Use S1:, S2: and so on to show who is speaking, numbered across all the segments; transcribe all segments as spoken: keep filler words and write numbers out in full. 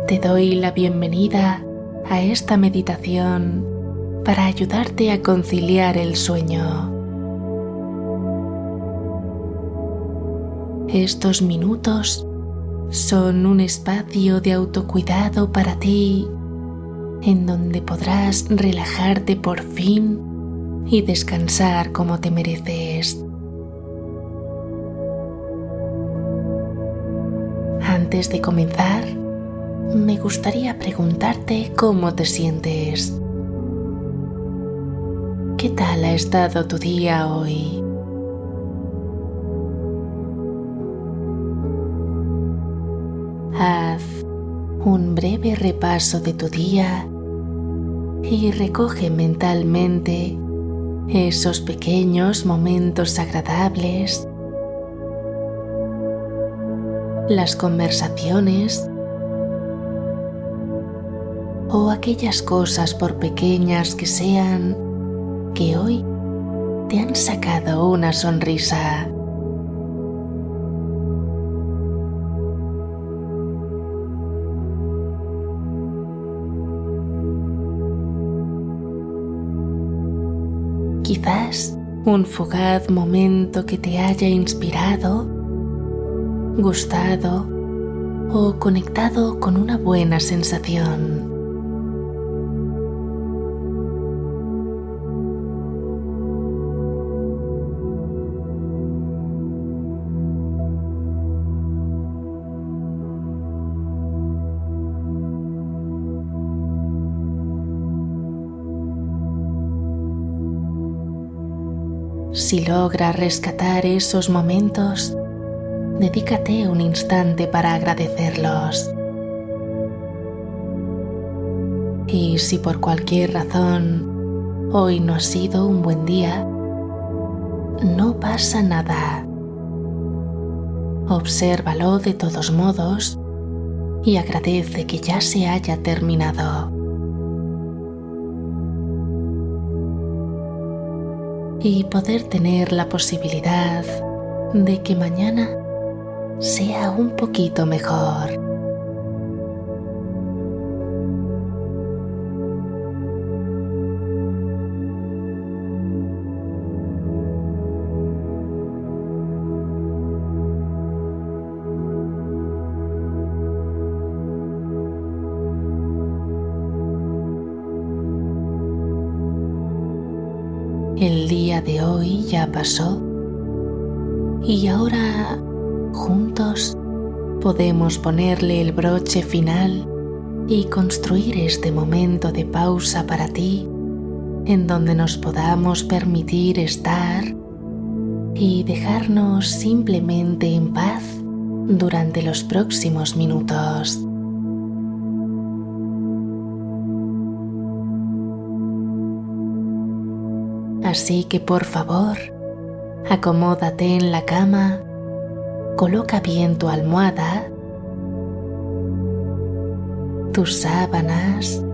S1: Te doy la bienvenida a esta meditación para ayudarte a conciliar el sueño. Estos minutos son un espacio de autocuidado para ti, en donde podrás relajarte por fin y descansar como te mereces. Antes de comenzar, me gustaría preguntarte cómo te sientes. ¿Qué tal ha estado tu día hoy? Haz un breve repaso de tu día y recoge mentalmente esos pequeños momentos agradables, las conversaciones o aquellas cosas, por pequeñas que sean, que hoy te han sacado una sonrisa. Quizás un fugaz momento que te haya inspirado, gustado o conectado con una buena sensación. Si logras rescatar esos momentos, dedícate un instante para agradecerlos. Y si por cualquier razón hoy no ha sido un buen día, no pasa nada. Obsérvalo de todos modos y agradece que ya se haya terminado. Y poder tener la posibilidad de que mañana sea un poquito mejor. El día de hoy ya pasó y ahora juntos podemos ponerle el broche final y construir este momento de pausa para ti, en donde nos podamos permitir estar y dejarnos simplemente en paz durante los próximos minutos. Así que por favor, acomódate en la cama, coloca bien tu almohada, tus sábanas,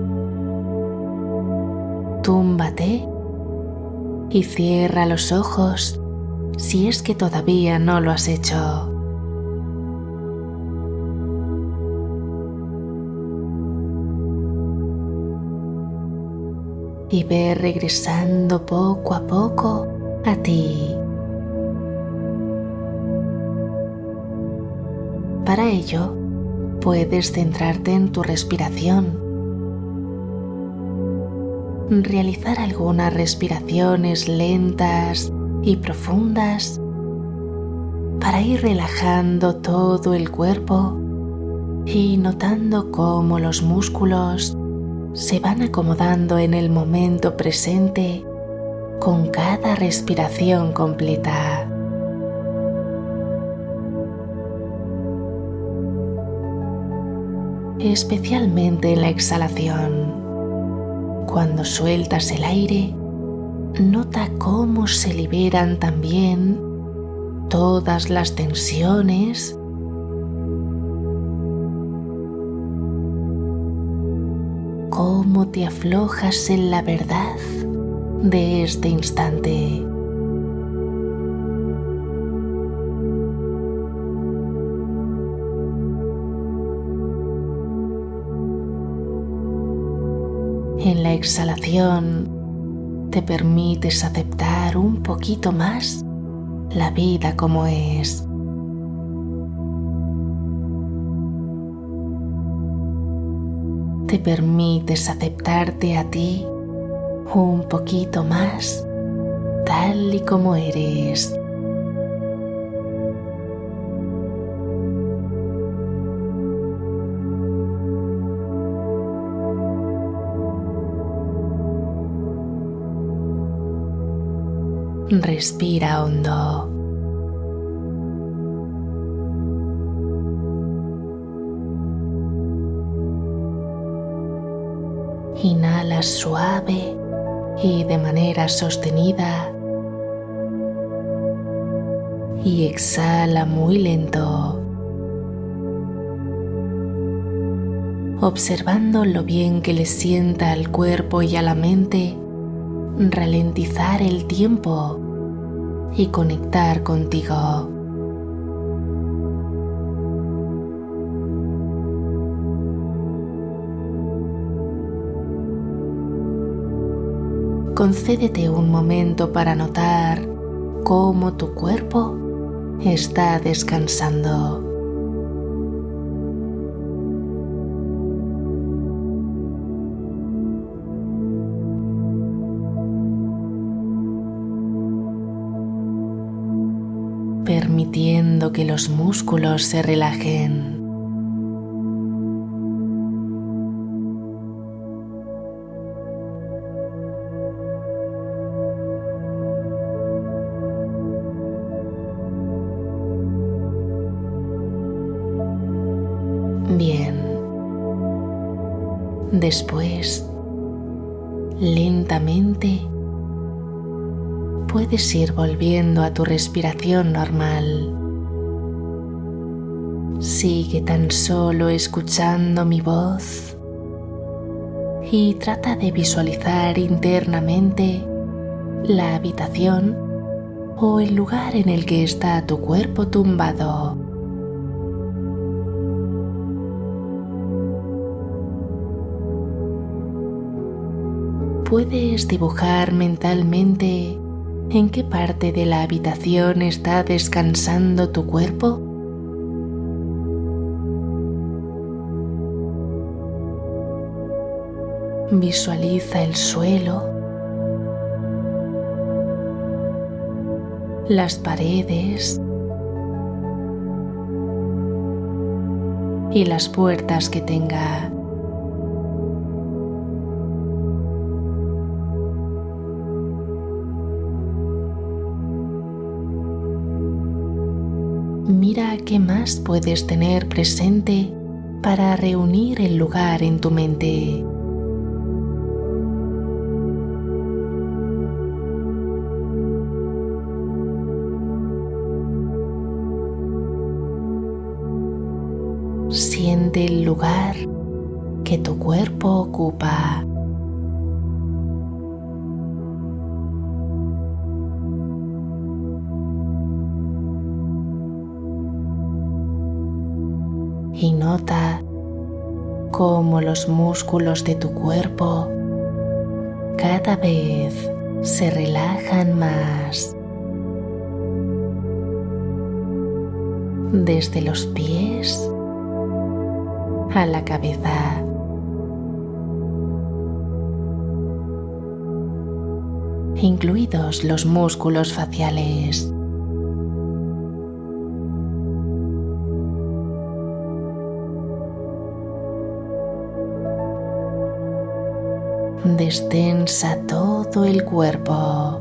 S1: túmbate y cierra los ojos si es que todavía no lo has hecho. Y ve regresando poco a poco a ti. Para ello, puedes centrarte en tu respiración. Realizar algunas respiraciones lentas y profundas para ir relajando todo el cuerpo y notando cómo los músculos se van acomodando en el momento presente con cada respiración completa. Especialmente en la exhalación. Cuando sueltas el aire, nota cómo se liberan también todas las tensiones, cómo te aflojas en la verdad de este instante. En la exhalación te permites aceptar un poquito más la vida como es. Te permites aceptarte a ti un poquito más tal y como eres. Respira hondo. Inhala suave y de manera sostenida. Y exhala muy lento, observando lo bien que le sienta al cuerpo y a la mente ralentizar el tiempo y conectar contigo. Concédete un momento para notar cómo tu cuerpo está descansando. Permitiendo que los músculos se relajen. Bien. Después, lentamente, puedes ir volviendo a tu respiración normal. Sigue tan solo escuchando mi voz y trata de visualizar internamente la habitación o el lugar en el que está tu cuerpo tumbado. Puedes dibujar mentalmente en qué parte de la habitación está descansando tu cuerpo. Visualiza el suelo, las paredes y las puertas que tenga. Mira qué más puedes tener presente para reunir el lugar en tu mente. Siente el lugar que tu cuerpo ocupa. Y nota cómo los músculos de tu cuerpo cada vez se relajan más. Desde los pies a la cabeza. Incluidos los músculos faciales. Destensa todo el cuerpo.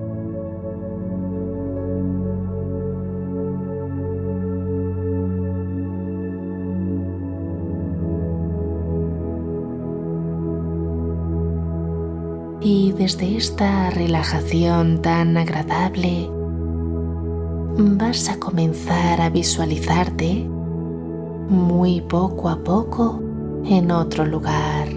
S1: Y desde esta relajación tan agradable, vas a comenzar a visualizarte muy poco a poco en otro lugar.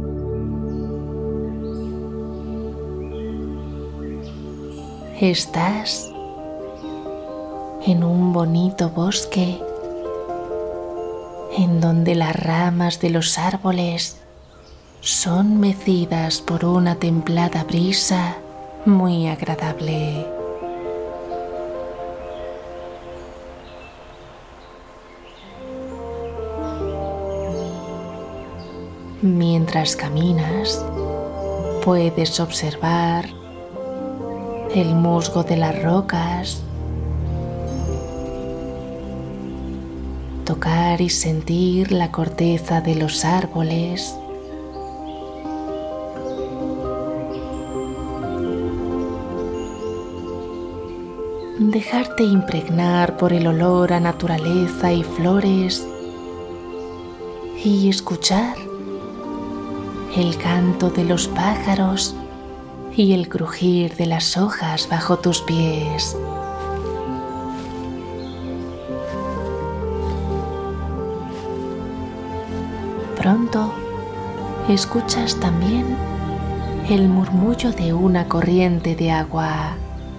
S1: Estás en un bonito bosque en donde las ramas de los árboles son mecidas por una templada brisa muy agradable. Mientras caminas, puedes observar el musgo de las rocas, tocar y sentir la corteza de los árboles, dejarte impregnar por el olor a naturaleza y flores y escuchar el canto de los pájaros y el crujir de las hojas bajo tus pies. Pronto escuchas también el murmullo de una corriente de agua.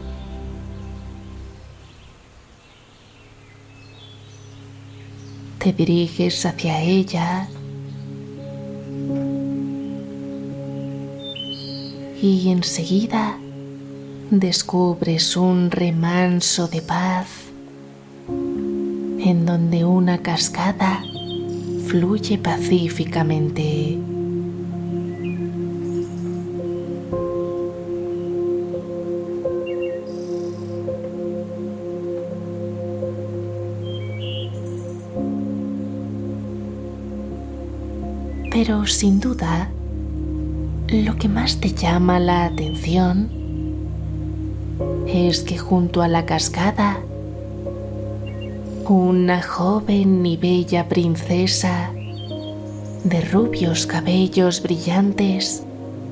S1: Te diriges hacia ella y enseguida descubres un remanso de paz en donde una cascada fluye pacíficamente. Pero sin duda, lo que más te llama la atención es que junto a la cascada, una joven y bella princesa de rubios cabellos brillantes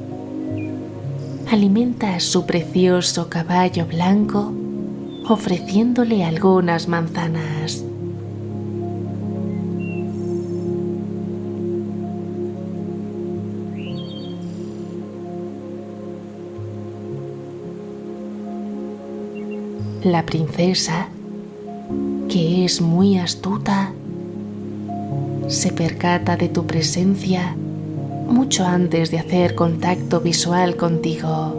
S1: alimenta a su precioso caballo blanco ofreciéndole algunas manzanas. La princesa, que es muy astuta, se percata de tu presencia mucho antes de hacer contacto visual contigo.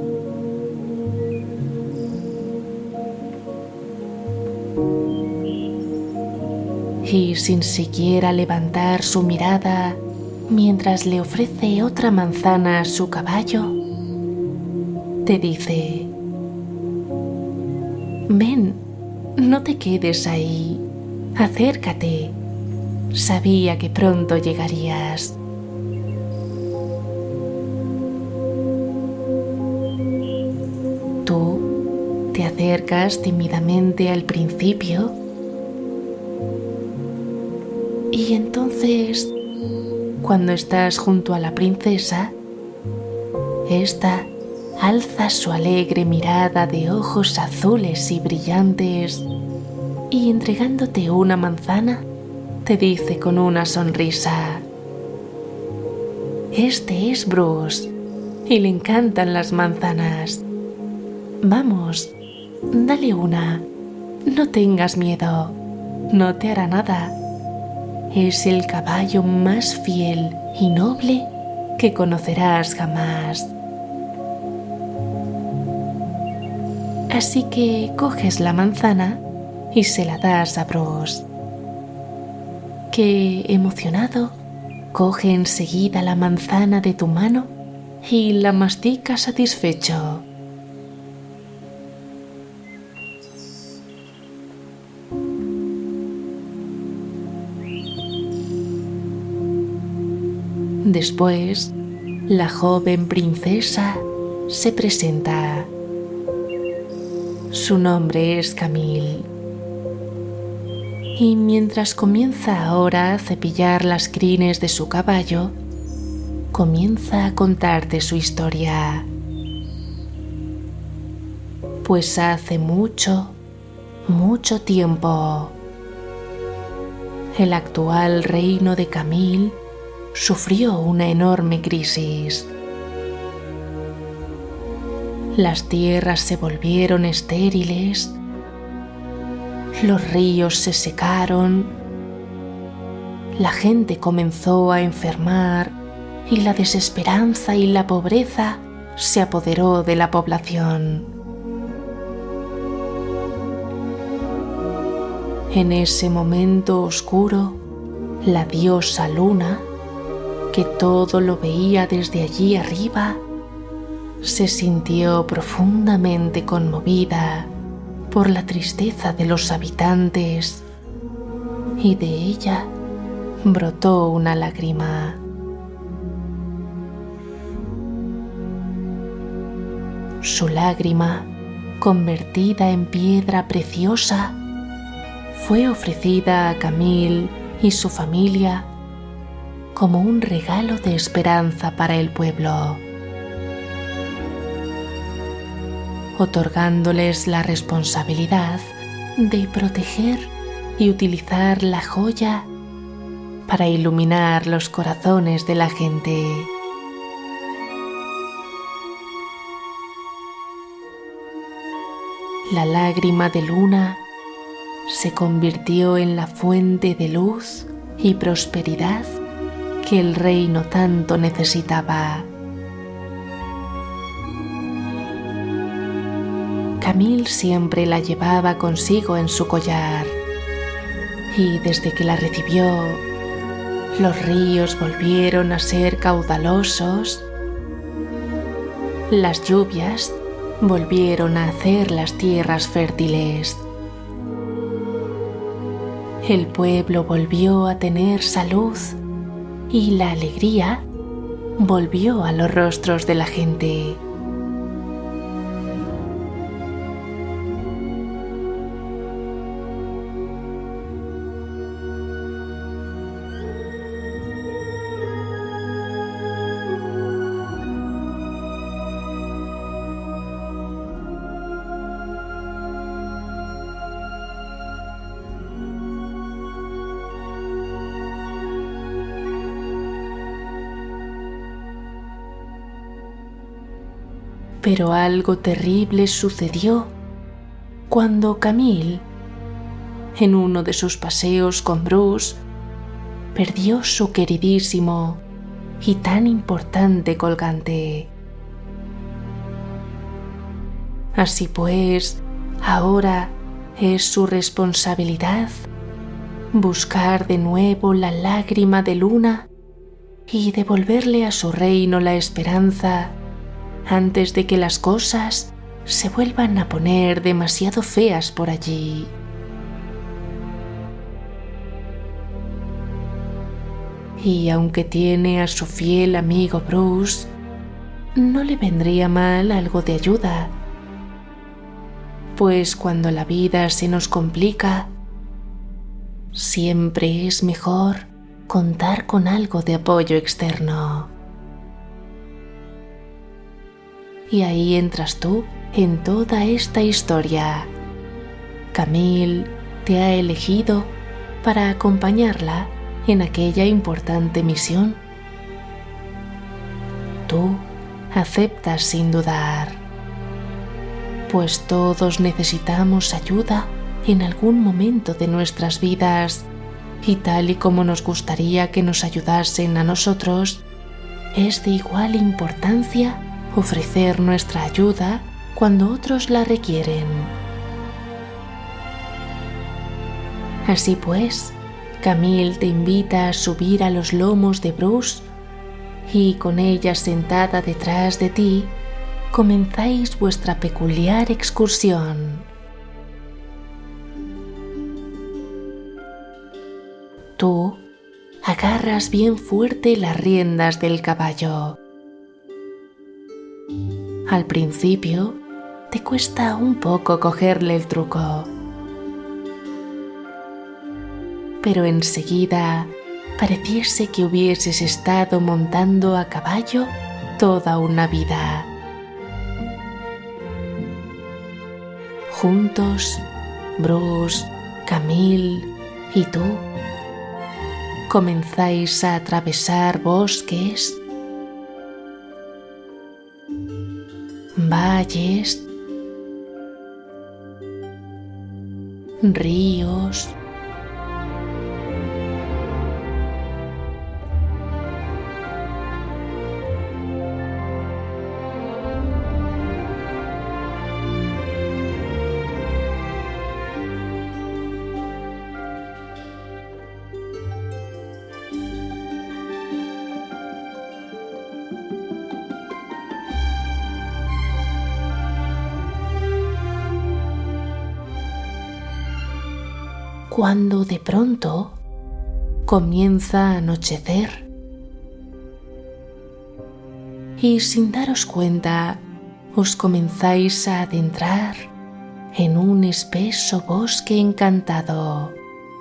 S1: Y sin siquiera levantar su mirada mientras le ofrece otra manzana a su caballo, te dice: ven, no te quedes ahí, acércate, sabía que pronto llegarías. Tú te acercas tímidamente al principio y entonces, cuando estás junto a la princesa, ésta alza su alegre mirada de ojos azules y brillantes y entregándote una manzana, te dice con una sonrisa: este es Bruce y le encantan las manzanas. Vamos, dale una, no tengas miedo, no te hará nada. Es el caballo más fiel y noble que conocerás jamás. Así que coges la manzana y se la das a Bruce, que, emocionado, coge enseguida la manzana de tu mano y la mastica satisfecho. Después, la joven princesa se presenta. Su nombre es Camille. Y mientras comienza ahora a cepillar las crines de su caballo, comienza a contarte su historia. Pues hace mucho, mucho tiempo, el actual reino de Camille sufrió una enorme crisis. Las tierras se volvieron estériles, los ríos se secaron, la gente comenzó a enfermar y la desesperanza y la pobreza se apoderó de la población. En ese momento oscuro, la diosa Luna, que todo lo veía desde allí arriba, se sintió profundamente conmovida por la tristeza de los habitantes y de ella brotó una lágrima. Su lágrima, convertida en piedra preciosa, fue ofrecida a Camille y su familia como un regalo de esperanza para el pueblo, otorgándoles la responsabilidad de proteger y utilizar la joya para iluminar los corazones de la gente. La lágrima de Luna se convirtió en la fuente de luz y prosperidad que el reino tanto necesitaba. Camille siempre la llevaba consigo en su collar, y desde que la recibió, los ríos volvieron a ser caudalosos, las lluvias volvieron a hacer las tierras fértiles. El pueblo volvió a tener salud y la alegría volvió a los rostros de la gente. Pero algo terrible sucedió cuando Camille, en uno de sus paseos con Bruce, perdió su queridísimo y tan importante colgante. Así pues, ahora es su responsabilidad buscar de nuevo la lágrima de Luna y devolverle a su reino la esperanza antes de que las cosas se vuelvan a poner demasiado feas por allí. Y aunque tiene a su fiel amigo Bruce, no le vendría mal algo de ayuda, pues cuando la vida se nos complica, siempre es mejor contar con algo de apoyo externo. Y ahí entras tú en toda esta historia. Camille te ha elegido para acompañarla en aquella importante misión. Tú aceptas sin dudar, pues todos necesitamos ayuda en algún momento de nuestras vidas, y tal y como nos gustaría que nos ayudasen a nosotros, es de igual importancia ofrecer nuestra ayuda cuando otros la requieren. Así pues, Camille te invita a subir a los lomos de Bruce y con ella sentada detrás de ti, comenzáis vuestra peculiar excursión. Tú agarras bien fuerte las riendas del caballo. Al principio te cuesta un poco cogerle el truco, pero enseguida pareciese que hubieses estado montando a caballo toda una vida. Juntos, Bruce, Camille y tú, comenzáis a atravesar bosques, valles, ríos, cuando de pronto comienza a anochecer y sin daros cuenta os comenzáis a adentrar en un espeso bosque encantado.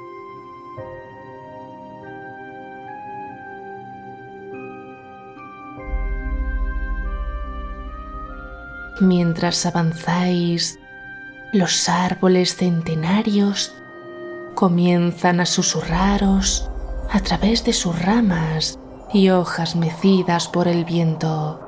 S1: Mientras avanzáis, los árboles centenarios comienzan a susurraros a través de sus ramas y hojas mecidas por el viento.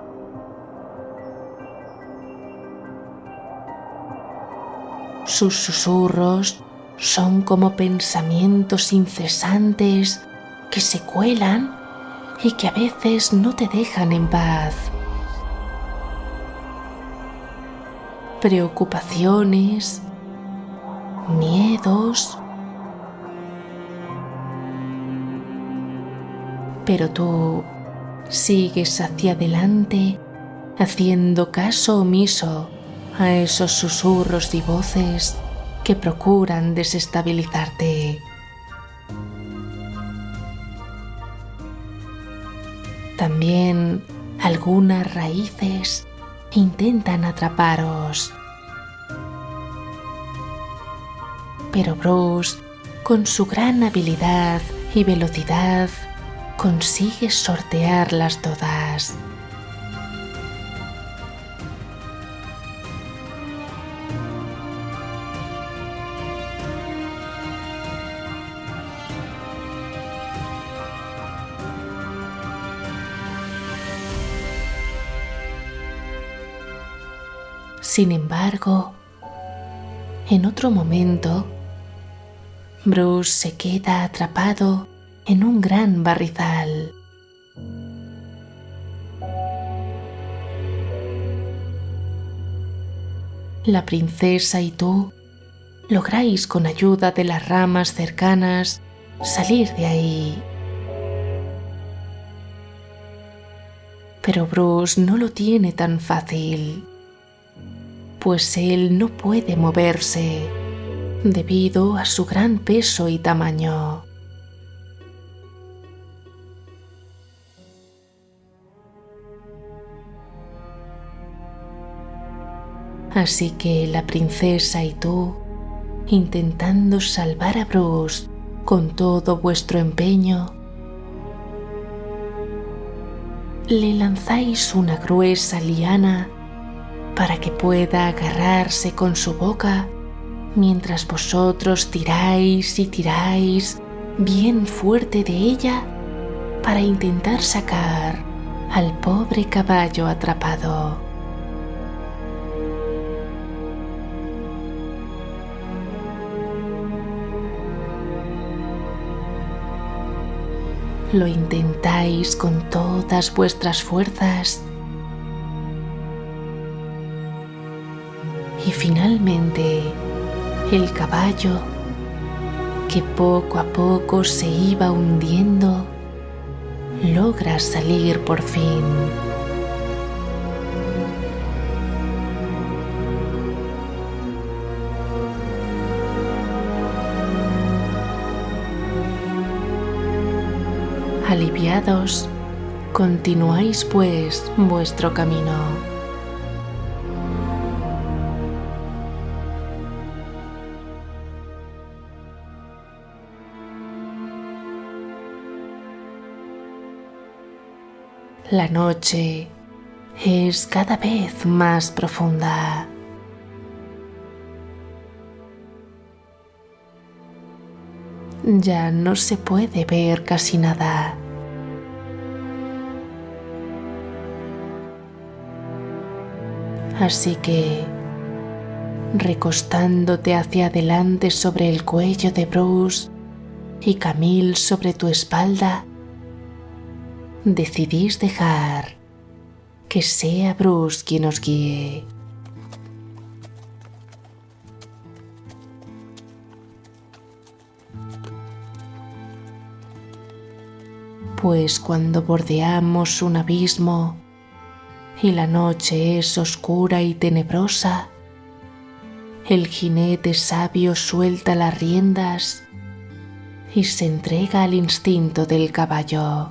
S1: Sus susurros son como pensamientos incesantes que se cuelan y que a veces no te dejan en paz. Preocupaciones, miedos, pero tú sigues hacia adelante haciendo caso omiso a esos susurros y voces que procuran desestabilizarte. También algunas raíces intentan atraparos. Pero Bruce, con su gran habilidad y velocidad, consigue sortearlas todas. Sin embargo, en otro momento, Bruce se queda atrapado en un gran barrizal. La princesa y tú lográis con ayuda de las ramas cercanas salir de ahí. Pero Bruce no lo tiene tan fácil, pues él no puede moverse debido a su gran peso y tamaño. Así que la princesa y tú, intentando salvar a Bruce con todo vuestro empeño, le lanzáis una gruesa liana para que pueda agarrarse con su boca mientras vosotros tiráis y tiráis bien fuerte de ella para intentar sacar al pobre caballo atrapado. Lo intentáis con todas vuestras fuerzas y finalmente el caballo, que poco a poco se iba hundiendo, logra salir por fin. Aliviados, continuáis pues vuestro camino. La noche es cada vez más profunda. Ya no se puede ver casi nada. Así que, recostándote hacia adelante sobre el cuello de Bruce y Camille sobre tu espalda, decidís dejar que sea Bruce quien os guíe. Pues cuando bordeamos un abismo y la noche es oscura y tenebrosa, el jinete sabio suelta las riendas y se entrega al instinto del caballo.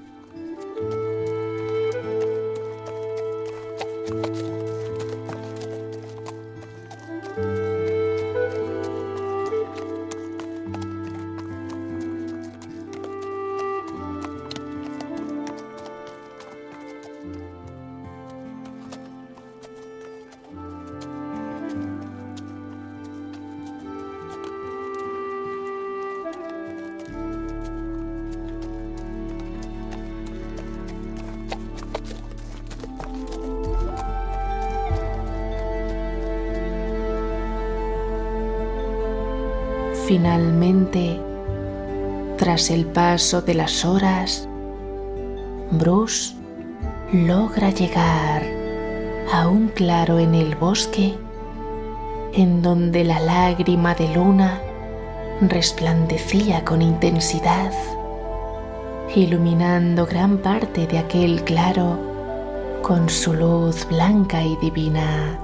S1: Finalmente, tras el paso de las horas, Bruce logra llegar a un claro en el bosque en donde la lágrima de luna resplandecía con intensidad, iluminando gran parte de aquel claro con su luz blanca y divina.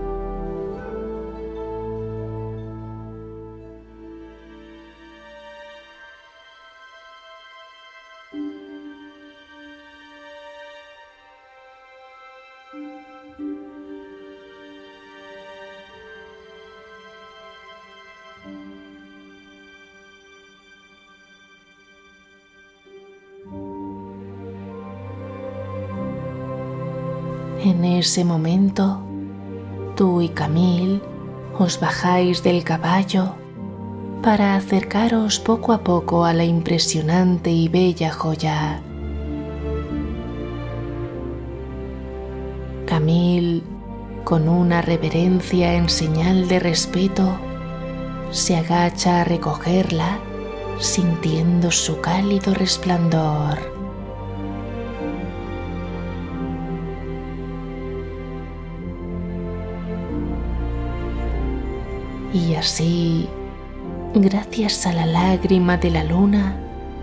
S1: En ese momento, tú y Camille os bajáis del caballo para acercaros poco a poco a la impresionante y bella joya. Camille, con una reverencia en señal de respeto, se agacha a recogerla, sintiendo su cálido resplandor. Y así, gracias a la lágrima de la luna,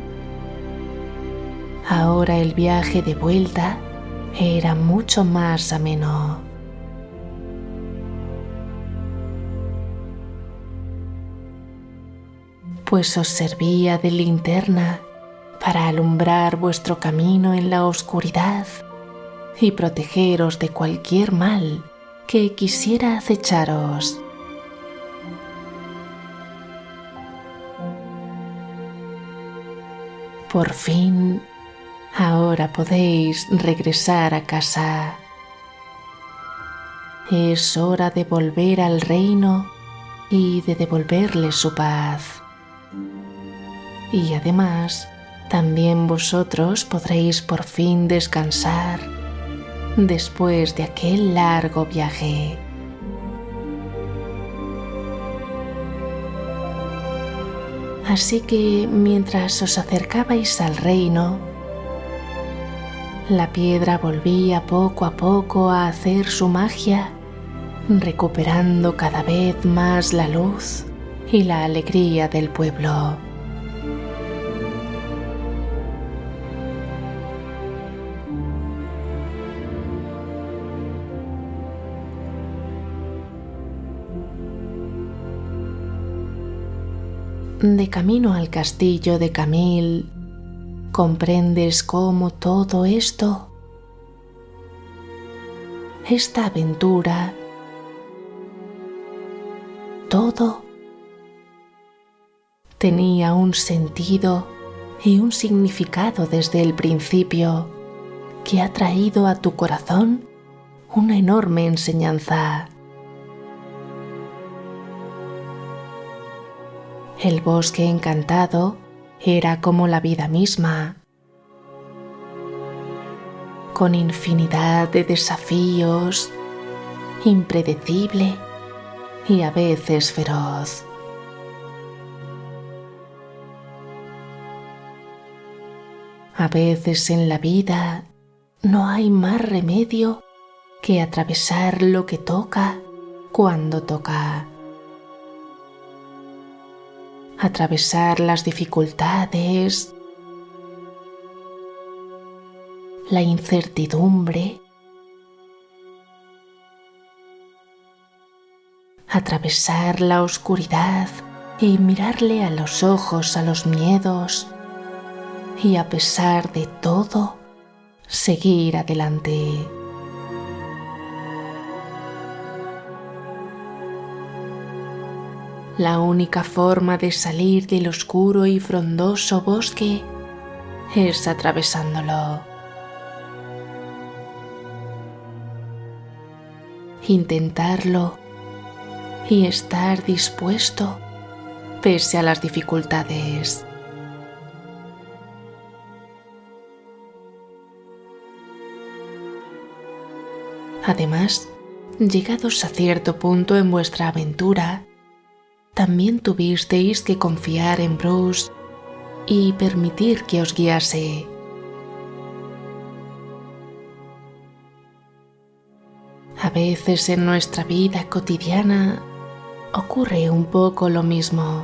S1: ahora el viaje de vuelta era mucho más ameno. Pues os servía de linterna para alumbrar vuestro camino en la oscuridad y protegeros de cualquier mal que quisiera acecharos. Por fin, ahora podéis regresar a casa. Es hora de volver al reino y de devolverle su paz. Y además, también vosotros podréis por fin descansar después de aquel largo viaje. Así que mientras os acercabais al reino, la piedra volvía poco a poco a hacer su magia, recuperando cada vez más la luz y la alegría del pueblo. De camino al castillo de Camille, comprendes cómo todo esto, esta aventura, todo tenía un sentido y un significado desde el principio que ha traído a tu corazón una enorme enseñanza. El bosque encantado era como la vida misma, con infinidad de desafíos, impredecible y a veces feroz. A veces en la vida no hay más remedio que atravesar lo que toca cuando toca. Atravesar las dificultades, la incertidumbre, atravesar la oscuridad y mirarle a los ojos a los miedos y, a pesar de todo, seguir adelante. La única forma de salir del oscuro y frondoso bosque es atravesándolo. Intentarlo y estar dispuesto pese a las dificultades. Además, llegados a cierto punto en vuestra aventura, también tuvisteis que confiar en Bruce y permitir que os guiase. A veces en nuestra vida cotidiana ocurre un poco lo mismo.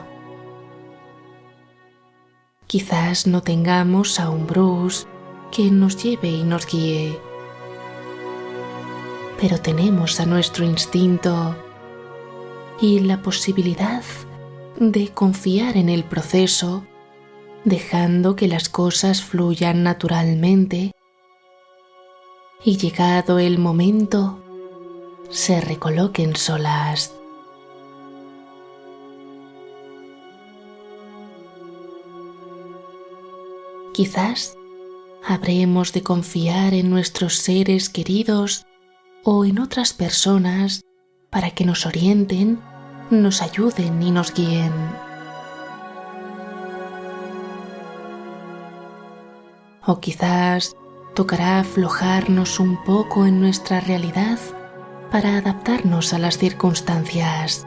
S1: Quizás no tengamos a un Bruce que nos lleve y nos guíe, pero tenemos a nuestro instinto y la posibilidad de confiar en el proceso, dejando que las cosas fluyan naturalmente y, llegado el momento, se recoloquen solas. Quizás habremos de confiar en nuestros seres queridos o en otras personas para que nos orienten, nos ayuden y nos guíen. O quizás tocará aflojarnos un poco en nuestra realidad para adaptarnos a las circunstancias.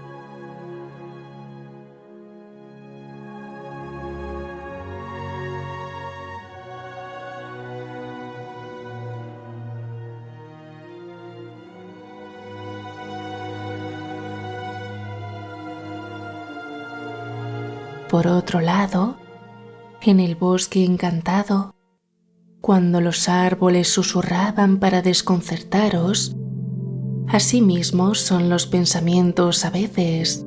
S1: Por otro lado, en el bosque encantado, cuando los árboles susurraban para desconcertaros, así mismos son los pensamientos a veces.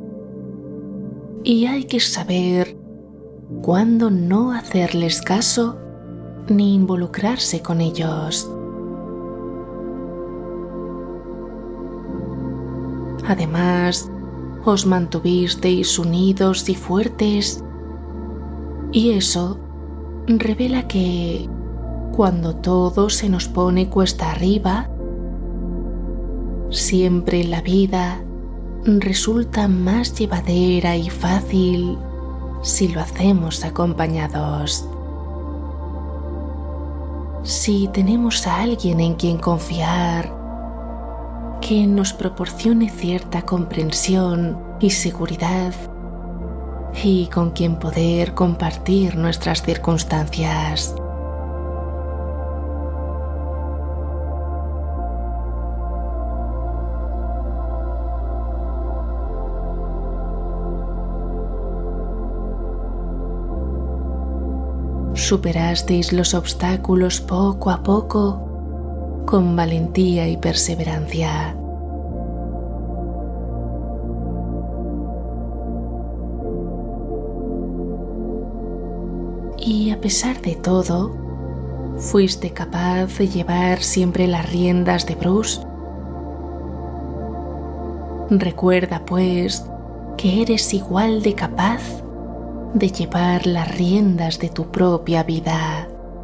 S1: Y hay que saber cuándo no hacerles caso ni involucrarse con ellos. Además, os mantuvisteis unidos y fuertes, y eso revela que cuando todo se nos pone cuesta arriba, siempre la vida resulta más llevadera y fácil si lo hacemos acompañados. Si tenemos a alguien en quien confiar, que nos proporcione cierta comprensión y seguridad, y con quien poder compartir nuestras circunstancias. Superasteis los obstáculos poco a poco, con valentía y perseverancia. Y a pesar de todo, fuiste capaz de llevar siempre las riendas de Bruce. Recuerda, pues, que eres igual de capaz de llevar las riendas de tu propia vida.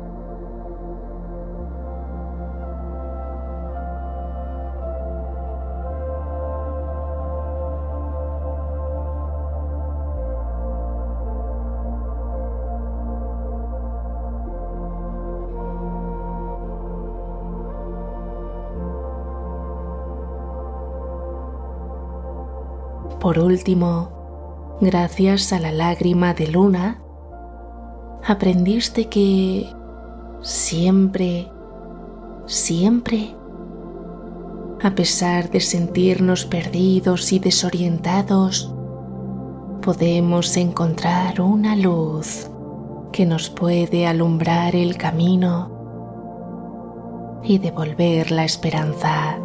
S1: Por último, gracias a la lágrima de luna, aprendiste que siempre, siempre, a pesar de sentirnos perdidos y desorientados, podemos encontrar una luz que nos puede alumbrar el camino y devolver la esperanza.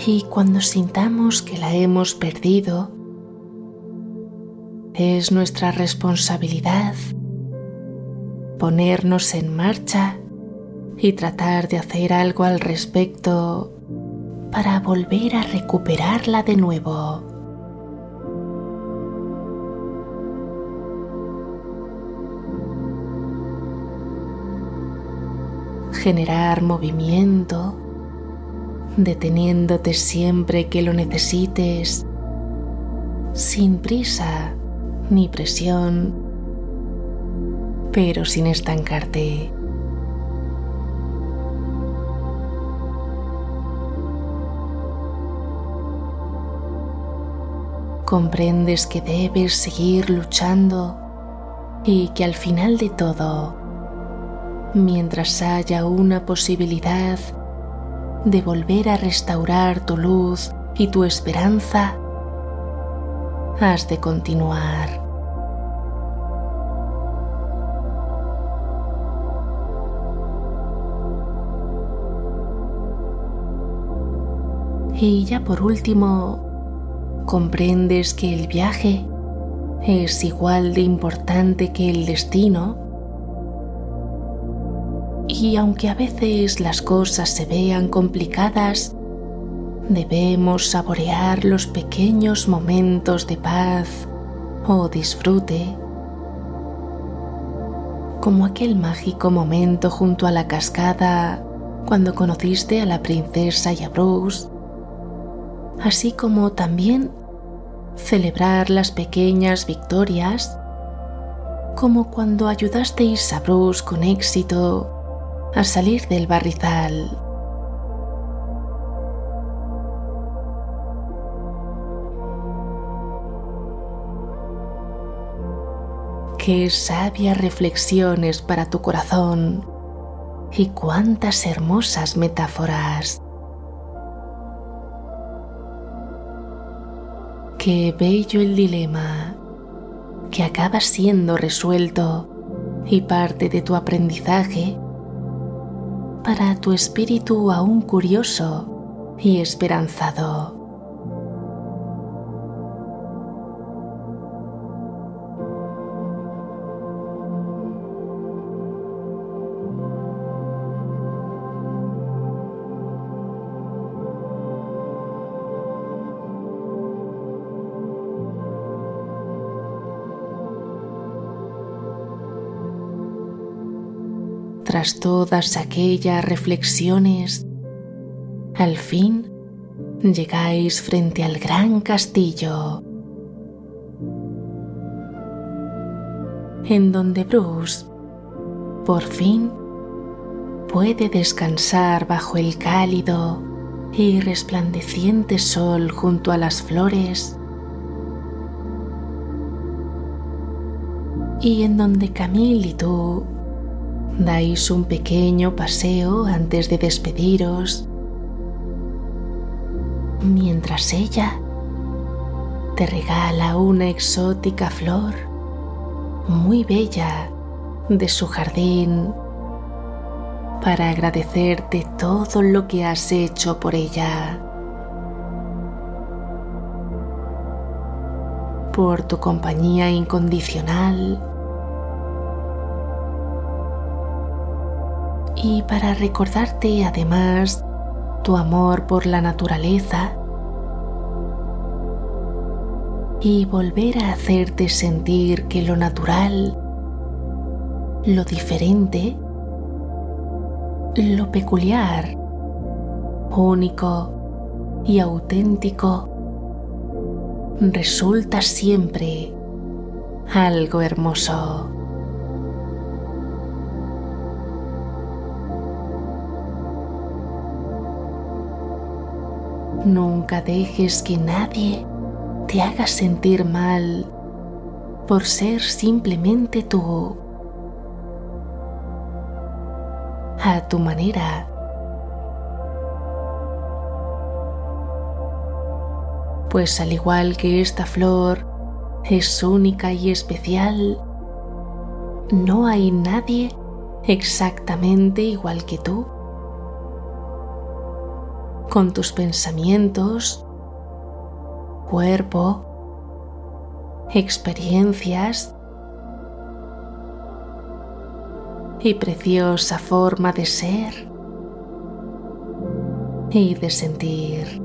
S1: Y cuando sintamos que la hemos perdido, es nuestra responsabilidad ponernos en marcha y tratar de hacer algo al respecto para volver a recuperarla de nuevo. Generar movimiento, deteniéndote siempre que lo necesites, sin prisa ni presión, pero sin estancarte. Comprendes que debes seguir luchando y que al final de todo, mientras haya una posibilidad de volver a restaurar tu luz y tu esperanza, has de continuar. Y ya por último, comprendes que el viaje es igual de importante que el destino, y aunque a veces las cosas se vean complicadas, debemos saborear los pequeños momentos de paz o disfrute, como aquel mágico momento junto a la cascada cuando conociste a la princesa y a Bruce, así como también celebrar las pequeñas victorias, como cuando ayudasteis a Bruce con éxito a salir del barrizal. Qué sabias reflexiones para tu corazón y cuántas hermosas metáforas. Qué bello el dilema que acaba siendo resuelto y parte de tu aprendizaje para tu espíritu aún curioso y esperanzado. Tras todas aquellas reflexiones, al fin llegáis frente al gran castillo, en donde Bruce, por fin, puede descansar bajo el cálido y resplandeciente sol junto a las flores, y en donde Camille y tú dais un pequeño paseo antes de despediros, mientras ella te regala una exótica flor muy bella de su jardín para agradecerte todo lo que has hecho por ella, por tu compañía incondicional, y para recordarte además tu amor por la naturaleza y volver a hacerte sentir que lo natural, lo diferente, lo peculiar, único y auténtico resulta siempre algo hermoso. Nunca dejes que nadie te haga sentir mal por ser simplemente tú, a tu manera. Pues al igual que esta flor es única y especial, no hay nadie exactamente igual que tú. con tus pensamientos, cuerpo, experiencias y preciosa forma de ser y de sentir.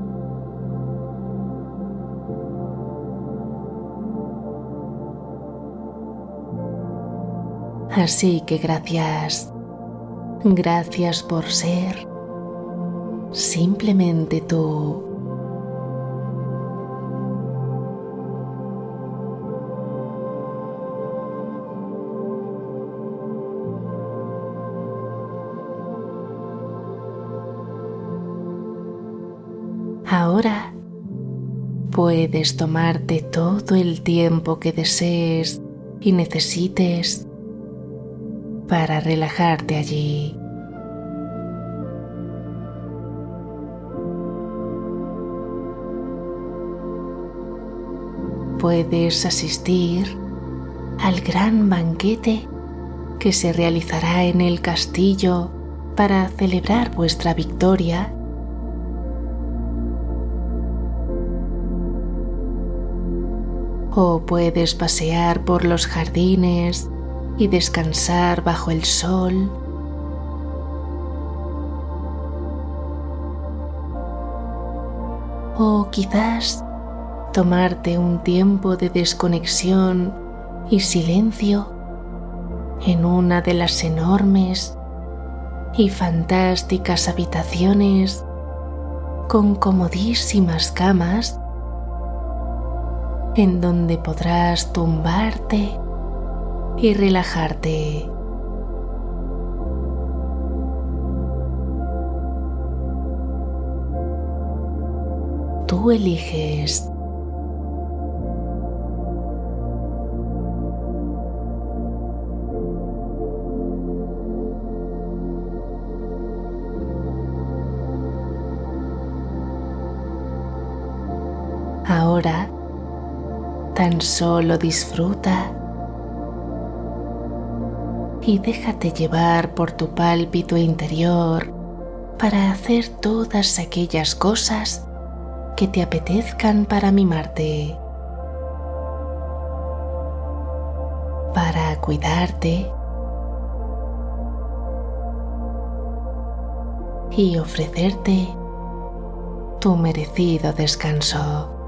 S1: Así que gracias, gracias por ser simplemente tú. Ahora puedes tomarte todo el tiempo que desees y necesites para relajarte allí. Puedes asistir al gran banquete que se realizará en el castillo para celebrar vuestra victoria. O puedes pasear por los jardines y descansar bajo el sol. O quizás tomarte un tiempo de desconexión y silencio en una de las enormes y fantásticas habitaciones con comodísimas camas en donde podrás tumbarte y relajarte. Tú eliges. Ahora tan solo disfruta y déjate llevar por tu pálpito interior para hacer todas aquellas cosas que te apetezcan para mimarte, para cuidarte y ofrecerte tu merecido descanso.